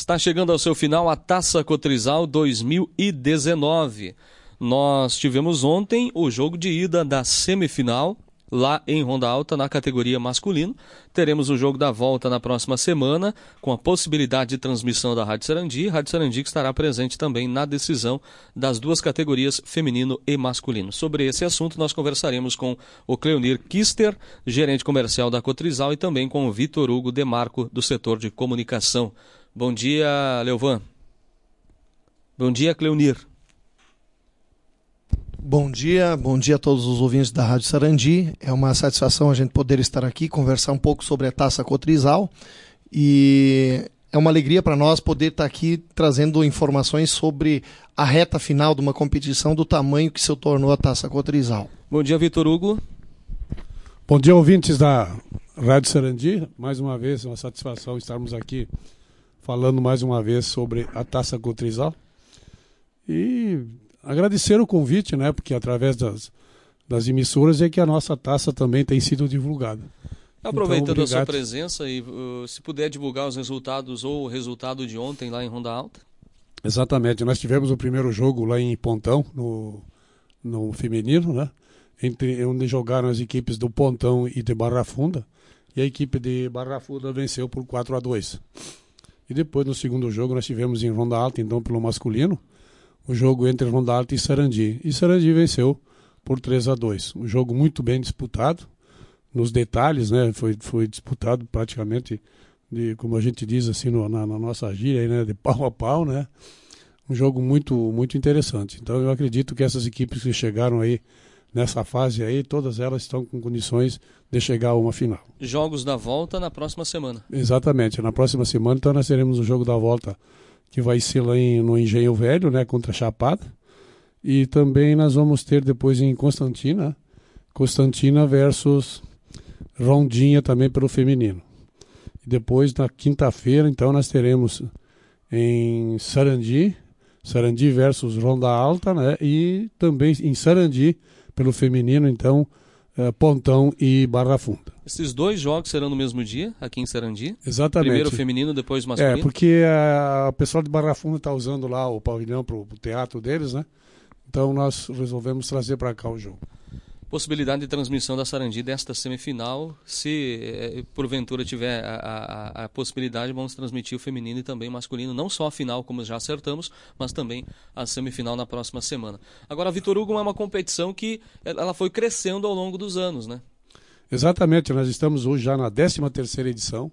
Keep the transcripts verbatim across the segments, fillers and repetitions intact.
Está chegando ao seu final a Taça Cotrizal dois mil e dezenove. Nós tivemos ontem o jogo de ida da semifinal, lá em Ronda Alta, na categoria masculino. Teremos o jogo da volta na próxima semana, com a possibilidade de transmissão da Rádio Sarandi. Rádio Sarandi que estará presente também na decisão das duas categorias, feminino e masculino. Sobre esse assunto, nós conversaremos com o Cleonir Kister, gerente comercial da Cotrizal, e também com o Vitor Hugo Demarco, do setor de comunicação. Bom dia, Leovan. Bom dia, Cleonir. Bom dia, bom dia a todos os ouvintes da Rádio Sarandi. É uma satisfação a gente poder estar aqui, conversar um pouco sobre a Taça Cotrizal. E é uma alegria para nós poder estar aqui trazendo informações sobre a reta final de uma competição do tamanho que se tornou a Taça Cotrizal. Bom dia, Vitor Hugo. Bom dia, ouvintes da Rádio Sarandi. Mais uma vez, é uma satisfação estarmos aqui falando mais uma vez sobre a Taça Cotrizal. E agradecer o convite, né? Porque através das, das emissoras é que a nossa taça também tem sido divulgada. Aproveitando então, a sua presença, e uh, se puder divulgar os resultados ou o resultado de ontem lá em Ronda Alta. Exatamente, nós tivemos o primeiro jogo lá em Pontão, no, no feminino, né? Entre, onde jogaram as equipes do Pontão e de Barra Funda, e a equipe de Barra Funda venceu por quatro a dois. E depois, no segundo jogo, nós tivemos em Ronda Alta, então, pelo masculino, o jogo entre Ronda Alta e Sarandi. E Sarandi venceu por três a dois. Um jogo muito bem disputado, nos detalhes, né? Foi, foi disputado praticamente, de, como a gente diz assim no, na, na nossa gíria, aí, né? De pau a pau, né? Um jogo muito, muito interessante. Então eu acredito que essas equipes que chegaram aí nessa fase aí, todas elas estão com condições de chegar a uma final. Jogos da volta na próxima semana. Exatamente, na próxima semana então nós teremos o jogo da volta, que vai ser lá em, no Engenho Velho, né, contra a Chapada. E também nós vamos ter depois em Constantina, Constantina versus Rondinha também pelo feminino. E depois na quinta-feira, então, nós teremos em Sarandi, Sarandi versus Ronda Alta, né, e também em Sarandi pelo feminino, então, eh, Pontão e Barra Funda. Esses dois jogos serão no mesmo dia, aqui em Sarandi? Exatamente. Primeiro feminino, depois masculino? É, porque a, a pessoal de Barra Funda está usando lá o pavilhão para o teatro deles, né? Então nós resolvemos trazer para cá o jogo. Possibilidade de transmissão da Sarandi desta semifinal, se eh, porventura tiver a, a, a possibilidade, vamos transmitir o feminino e também o masculino, não só a final, como já acertamos, mas também a semifinal na próxima semana. Agora, a Vitor Hugo é uma competição que ela foi crescendo ao longo dos anos, né? Exatamente, nós estamos hoje já na décima terceira edição,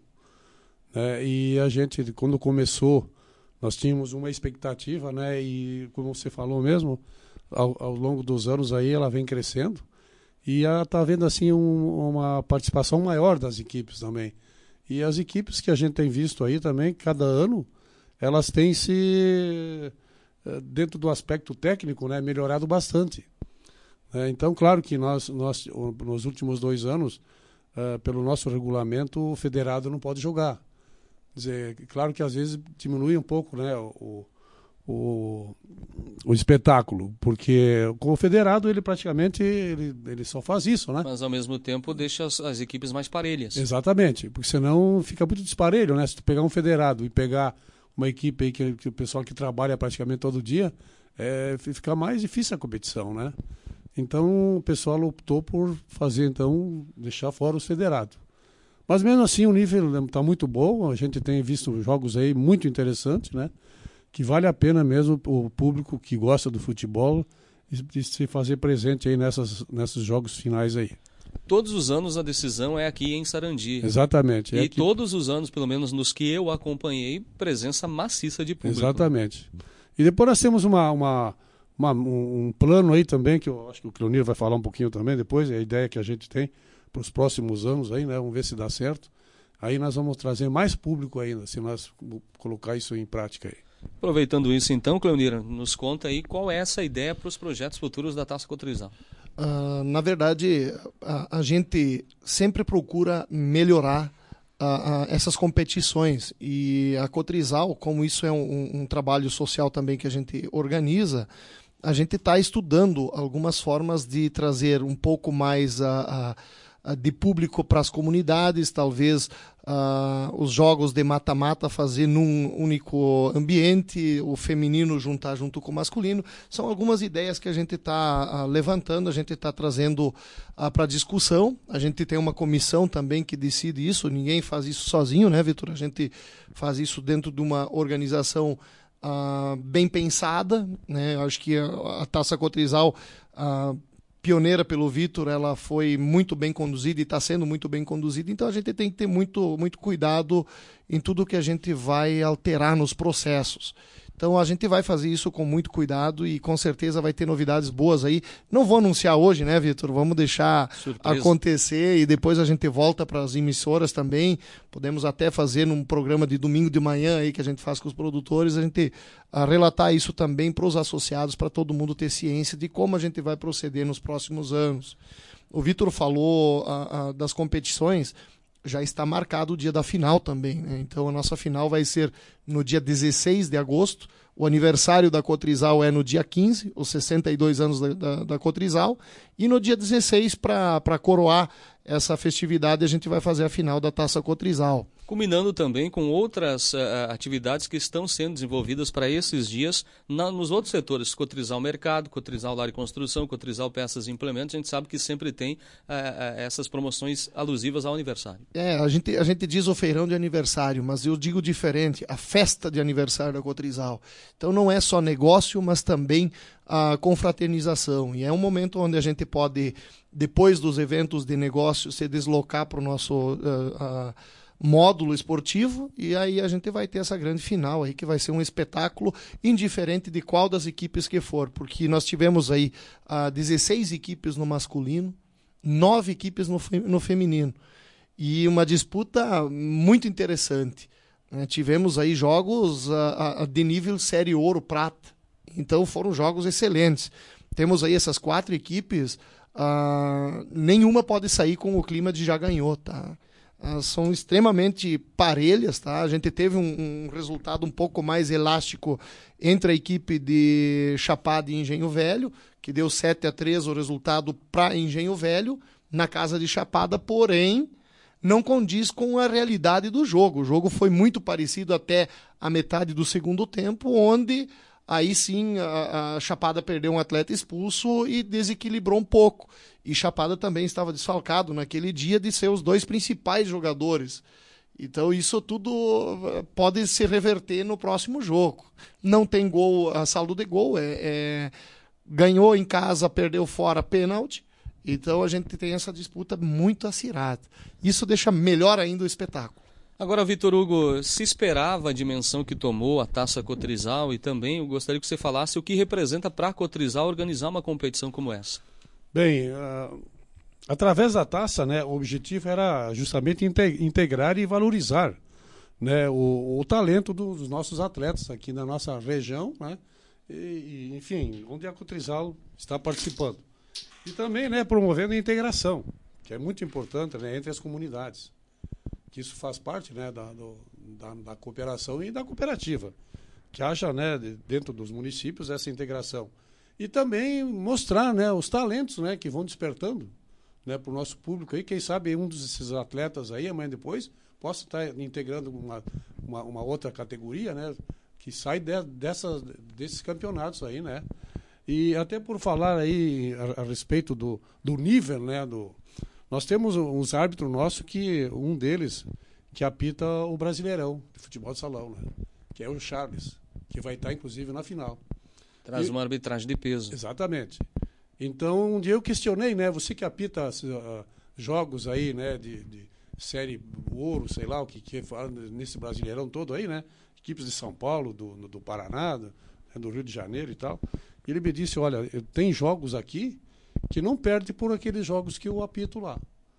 né, e a gente, quando começou, nós tínhamos uma expectativa, né, e como você falou mesmo, ao, ao longo dos anos aí ela vem crescendo, e está havendo assim um, uma participação maior das equipes também. E as equipes que a gente tem visto aí também, cada ano, elas têm se, dentro do aspecto técnico, né, melhorado bastante. É, então, claro que nós, nós, nos últimos dois anos, uh, pelo nosso regulamento, o federado não pode jogar. Quer dizer, claro que às vezes diminui um pouco, né, o, o, o espetáculo, porque com o federado ele praticamente ele, ele só faz isso, né? Mas ao mesmo tempo deixa as, as equipes mais parelhas. Exatamente, porque senão fica muito disparelho, né? Se tu pegar um federado e pegar uma equipe aí que, que o pessoal que trabalha praticamente todo dia, é, fica mais difícil a competição, né? Então o pessoal optou por fazer, então, deixar fora os federados. Mas mesmo assim o nível está muito bom, a gente tem visto jogos aí muito interessantes, né? Que vale a pena mesmo o público que gosta do futebol de se fazer presente aí nessas, nesses jogos finais aí. Todos os anos a decisão é aqui em Sarandi. Exatamente. É e aqui... todos os anos, pelo menos nos que eu acompanhei, presença maciça de público. Exatamente. E depois nós temos uma... uma Uma, um, um plano aí também, que eu acho que o Cleonir vai falar um pouquinho também depois, é a ideia que a gente tem para os próximos anos aí, né? Vamos ver se dá certo. Aí nós vamos trazer mais público ainda, se nós colocar isso em prática aí. Aproveitando isso então, Cleonir, nos conta aí qual é essa ideia para os projetos futuros da Taça Cotrizal. Uh, na verdade, a, a gente sempre procura melhorar uh, uh, essas competições, e a Cotrizal, como isso é um, um trabalho social também que a gente organiza, a gente está estudando algumas formas de trazer um pouco mais a, a, uh, de público para as comunidades, talvez uh, os jogos de mata-mata fazer num único ambiente, o feminino juntar junto com o masculino. São algumas ideias que a gente está uh, levantando, a gente está trazendo uh, para discussão. A gente tem uma comissão também que decide isso, ninguém faz isso sozinho, né, Vitor? A gente faz isso dentro de uma organização Uh, bem pensada, né? Acho que a, a Taça Cotrizal, uh, pioneira pelo Vitor, ela foi muito bem conduzida e está sendo muito bem conduzida, então a gente tem que ter muito, muito cuidado em tudo que a gente vai alterar nos processos. Então a gente vai fazer isso com muito cuidado e com certeza vai ter novidades boas aí. Não vou anunciar hoje, né, Vitor? Vamos deixar Surpresa. acontecer e depois a gente volta para as emissoras também. Podemos até fazer num programa de domingo de manhã aí que a gente faz com os produtores, a gente a relatar isso também para os associados, para todo mundo ter ciência de como a gente vai proceder nos próximos anos. O Vitor falou a, a, das competições. Já está marcado o dia da final também, né? Então a nossa final vai ser no dia dezesseis de agosto, o aniversário da Cotrizal é no dia quinze, os sessenta e dois anos da, da, da Cotrizal, e no dia dezesseis, para coroar essa festividade, a gente vai fazer a final da Taça Cotrizal. Culminando também com outras uh, atividades que estão sendo desenvolvidas para esses dias na, nos outros setores, Cotrizal Mercado, Cotrizal Lar e Construção, Cotrizal Peças e Implementos. A gente sabe que sempre tem uh, uh, essas promoções alusivas ao aniversário. É, a gente, a gente diz o feirão de aniversário, mas eu digo diferente, a festa de aniversário da Cotrizal. Então não é só negócio, mas também a confraternização. E é um momento onde a gente pode, depois dos eventos de negócio, se deslocar para o nosso... Uh, uh, módulo esportivo, e aí a gente vai ter essa grande final aí, que vai ser um espetáculo indiferente de qual das equipes que for, porque nós tivemos aí uh, dezesseis equipes no masculino, nove equipes no, fe no feminino, e uma disputa muito interessante, né? Tivemos aí jogos uh, uh, de nível série ouro, prata, então foram jogos excelentes. Temos aí essas quatro equipes, uh, nenhuma pode sair com o clima de já ganhou, tá? Uh, são extremamente parelhas, tá? A gente teve um, um resultado um pouco mais elástico entre a equipe de Chapada e Engenho Velho, que deu sete a três o resultado para Engenho Velho, na casa de Chapada, porém não condiz com a realidade do jogo. O jogo foi muito parecido até a metade do segundo tempo, onde aí sim a, a Chapada perdeu um atleta expulso e desequilibrou um pouco. E Chapada também estava desfalcado naquele dia de seus dois principais jogadores. Então isso tudo pode se reverter no próximo jogo. Não tem gol, a saldo de gol, é, é, ganhou em casa, perdeu fora, pênalti. Então a gente tem essa disputa muito acirrada. Isso deixa melhor ainda o espetáculo. Agora, Vitor Hugo, se esperava a dimensão que tomou a Taça Cotrizal, e também eu gostaria que você falasse o que representa para a Cotrizal organizar uma competição como essa. Bem, uh, através da taça, né, o objetivo era justamente integrar e valorizar, né, o, o talento dos nossos atletas aqui na nossa região, né, e, e, enfim, onde a Cotrizal está participando. E também, né, promovendo a integração, que é muito importante, né, entre as comunidades. Que isso faz parte, né, da, do, da, da cooperação e da cooperativa, que haja, né, dentro dos municípios essa integração. E também mostrar, né, os talentos, né, que vão despertando, né, para o nosso público aí. Quem sabe um desses atletas aí, amanhã depois, possa estar integrando uma, uma, uma outra categoria, né, que sai de, dessas, desses campeonatos aí, né. E até por falar aí a, a respeito do, do nível, né, do... Nós temos uns árbitros nossos que, um deles, que apita o Brasileirão de futebol de salão, né? Que é o Charles, que vai estar, inclusive, na final. Traz e, uma arbitragem de peso. Exatamente. Então, um dia eu questionei, né? Você que apita uh, jogos aí, né? De, de série ouro, sei lá, o que que é, nesse Brasileirão todo aí, né? Equipes de São Paulo, do, do Paraná, do, do Rio de Janeiro e tal. E ele me disse, olha, tem jogos aqui que não perde por aqueles jogos que eu apito lá.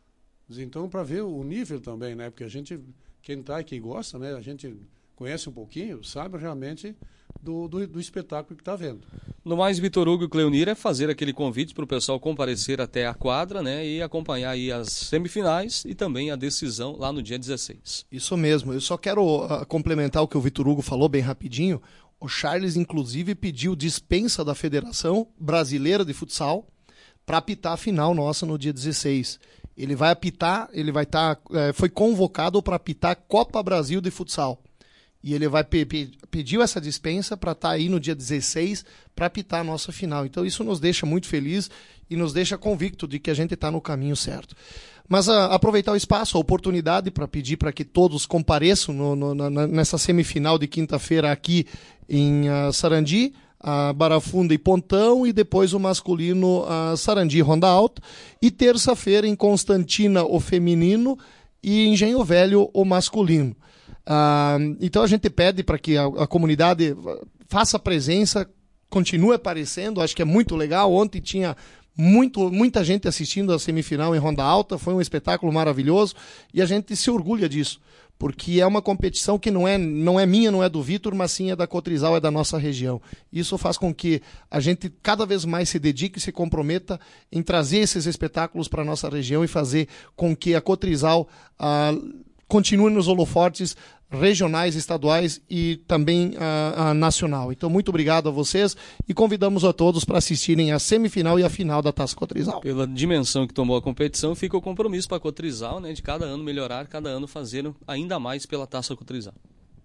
Então, para ver o nível também, né? Porque a gente, quem tá e quem gosta, né? A gente conhece um pouquinho, sabe realmente do, do, do espetáculo que está vendo. No mais, Vitor Hugo e Cleonir, é fazer aquele convite para o pessoal comparecer até a quadra, né? E acompanhar aí as semifinais e também a decisão lá no dia dezesseis. Isso mesmo. Eu só quero uh, complementar o que o Vitor Hugo falou bem rapidinho. O Charles, inclusive, pediu dispensa da Federação Brasileira de Futsal para apitar a final nossa no dia dezesseis. Ele vai apitar, ele vai estar, tá, é, foi convocado para apitar Copa Brasil de Futsal. E ele vai pe- pe- pediu essa dispensa para estar tá aí no dia dezesseis para apitar a nossa final. Então isso nos deixa muito feliz e nos deixa convicto de que a gente está no caminho certo. Mas a, aproveitar o espaço, a oportunidade para pedir para que todos compareçam no, no, na, nessa semifinal de quinta-feira aqui em uh, Sarandi, a Barafunda e Pontão, e depois o masculino a Sarandi e Ronda Alta, e terça-feira em Constantina o feminino e Engenho Velho o masculino. Ah, então a gente pede para que a, a comunidade faça presença, continue aparecendo, acho que é muito legal. Ontem tinha muito, muita gente assistindo a semifinal em Ronda Alta, foi um espetáculo maravilhoso e a gente se orgulha disso, porque é uma competição que não é, não é minha, não é do Vitor, mas sim é da Cotrizal, é da nossa região. Isso faz com que a gente cada vez mais se dedique e se comprometa em trazer esses espetáculos para a nossa região e fazer com que a Cotrizal ah, continue nos holofortes regionais, estaduais e também a, a nacional. Então, muito obrigado a vocês e convidamos a todos para assistirem a semifinal e a final da Taça Cotrizal. Pela dimensão que tomou a competição, fica o compromisso para a Cotrizal, né, de cada ano melhorar, cada ano fazer ainda mais pela Taça Cotrizal.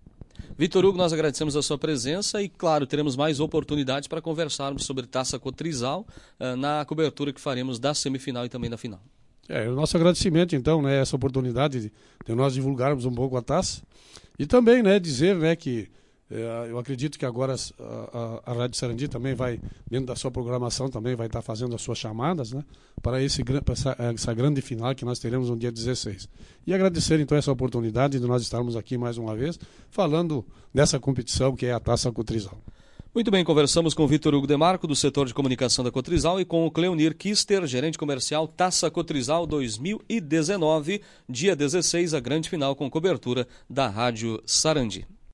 Vitor Hugo, nós agradecemos a sua presença e, claro, teremos mais oportunidades para conversarmos sobre Taça Cotrizal uh, na cobertura que faremos da semifinal e também da final. É, o nosso agradecimento, então, né, essa oportunidade de, de nós divulgarmos um pouco a taça e também, né, dizer, né, que é, eu acredito que agora a, a, a Rádio Sarandi também vai, dentro da sua programação, também vai estar fazendo as suas chamadas, né, para, esse, para essa, essa grande final que nós teremos no dia dezesseis. E agradecer, então, essa oportunidade de nós estarmos aqui mais uma vez, falando dessa competição que é a Taça Cotrizal. Muito bem, conversamos com o Vitor Hugo Demarco, do setor de comunicação da Cotrizal, e com o Cleonir Kister, gerente comercial Taça Cotrizal dois mil e dezenove, dia dezesseis, a grande final com cobertura da Rádio Sarandi.